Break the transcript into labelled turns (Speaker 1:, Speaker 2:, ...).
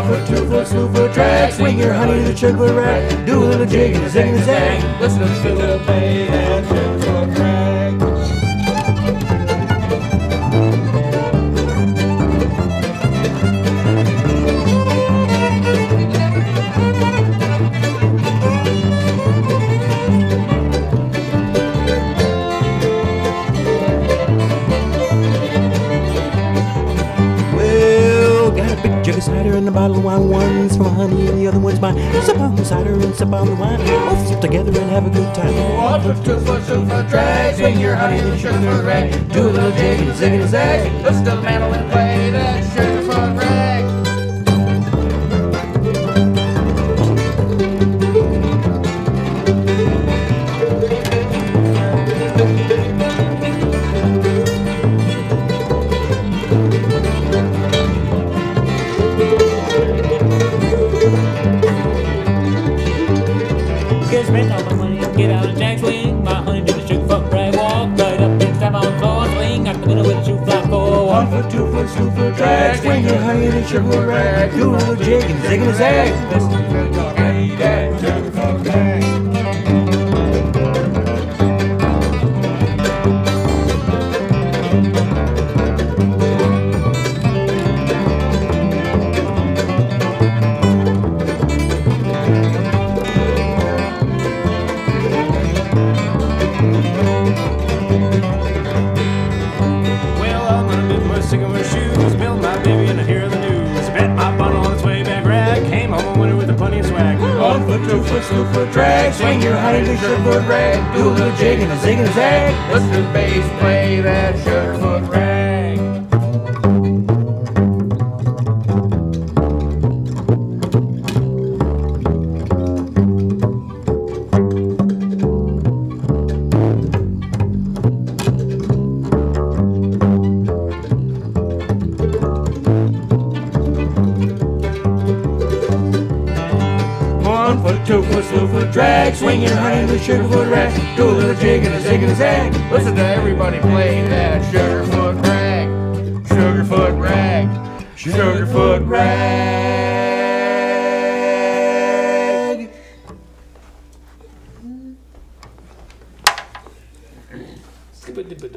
Speaker 1: foot, 2 foot, slew foot drag. Swing your honey to the sugar rag. Do a little jig and a zig and a zag.
Speaker 2: Listen to the fiddle play that sugar foot rag.
Speaker 1: Jug of cider and a bottle of wine. One's for honey and the other one's mine. Sip on the cider and sip on the wine. Both sip together and have a good time.
Speaker 2: 1 foot, 2 foot, 2 foot drag. Swing your honey to the sugar foot rag. Do a little jig and a zig and a zag. Listen to the mandolin play that sugar foot rag.
Speaker 3: Spend all my money, get out and jack swing. My honey to the sugar foot rag, walk right up and step on the floor, swing out the middle with a shoe fly for
Speaker 1: 1 foot, 2 foot, slew foot drag. Swing your honey in the sugar rag. Do a little jig and a zig and a zag.
Speaker 2: Listen to the fiddle play that sugar foot rag. Sticking with shoes, build my baby and I hear the news. Bet my bottle on its way back rag. Came home a winter with a plenty of swag.
Speaker 1: 1 foot, 2 foot, slew foot drag. Swing your honey to the sugar foot rag. Do a little jig and a zig and a zag.
Speaker 2: Listen to the bass play that sugar foot rag.
Speaker 1: One foot, 2 foot, slew foot drag. Swing your honey to the sugar foot rag. Do a little jig and a zig and a zag.
Speaker 2: Listen to everybody play that sugar foot rag. Sugar foot rag.
Speaker 1: Sugar foot rag.